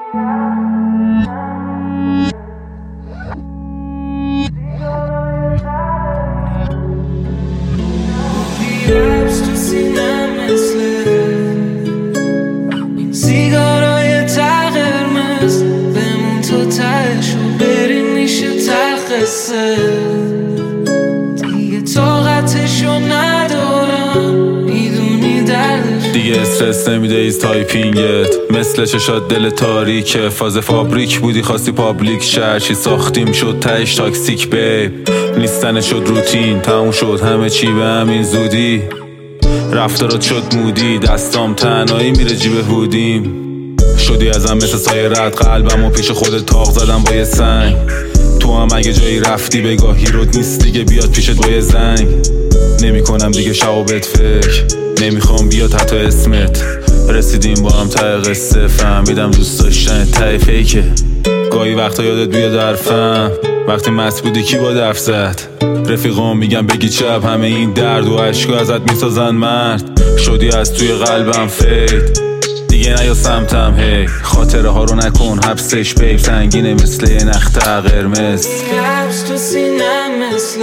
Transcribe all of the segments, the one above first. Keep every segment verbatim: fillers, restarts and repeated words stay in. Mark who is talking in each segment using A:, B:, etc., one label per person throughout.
A: این سیگارای ته قرمز بمون تو تهش و بریم میشه تلخصه دیگه طاقتشو ندارم میدونی دردش
B: دیگه استرس نمیده ایز تایپینگت مثل چشات دل تاریکه فاز فابریک بودی خواستی پابلیک شد چی ساختیم شد تهش تاکسیک بیب نیستن شد روتین تموم شد همه چی به همین زودی رفتارات شد مودی دستام تنهایی میره جیب هودیم شدی ازم مثل سایه رد قلبم و پیش خودت تاق زدم با یه سنگ تو هم اگه جایی رفتی بگاه هیروت نیست دیگه بیاد پیشت با یه زنگ نمی کنم دیگه شوابت فکر نمیخوام بیاد حتی اسمت رسیدیم با هم ته قصه فهمیدم دوست داشتن ته فیکه گاهی وقتا یادت بیاد حرفم وقتی مست بودی کی با دف زد رفیقام میگم بگی چپ همه این درد و عشقو ازت میسازن مرد شدی از توی قلبم فید دیگه نیا سمتم هی خاطره ها رو نکن حبسش بیب سنگینه مثل یه نخته قرمز
A: حبس تو سینم مثل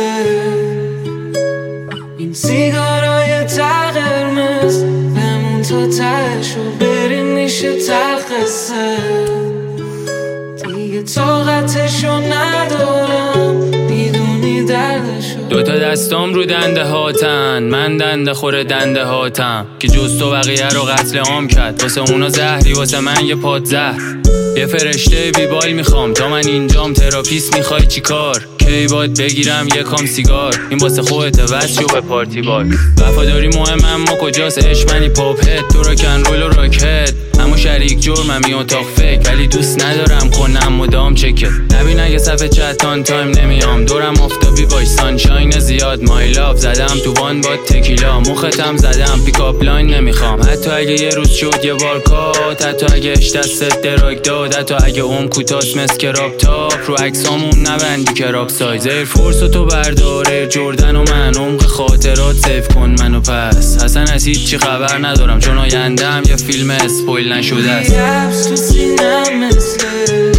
A: این سیگارای ته قرمز بمون تو تهش و بریم میشه تلخصه دیگه طاقتشو ندارم میدونی دردشو
C: دوتا دستام رو دنده هاتن من دنده خور دنده هاتم که جز تو بقیه رو قتل عام کرد واسه اونا زهری واسه من یه پاد زهر یه فرشته بیبال میخوام تا من اینجام تراپیست میخوای چی کار کی باید بگیرم یه کام سیگار این واسه خودت وصل شو به پارتی بار وفاداری مهم اما کجاست عشق منی پاپ هد تو راکن رول و راکت اما شریک جرمم این اتاق فکر ولی دوست ندارم کنم مدام چکت نبین اگه صفحه چتان تایم نمیام دورم آفتابی باش سانشاین زیاد مای لاف زدم تو وان با تکیلا مختم زدم پیکاپ لاین نمیخوام حتی اگه یه روز شد یه بار کات حتی اگه اش دستت دراگ داد حتی اگه اون کوتاست مثل کراب تاپ رو عکسامون نبندی کراب سایز ایر فورس و تو برداره جردن و من عمق خاطرات سیف کن منو پس حسن از هیچ چی خبر ندارم چون آیندهم یه فیلم اسپویل نشده است
A: حبس تو سینم مثل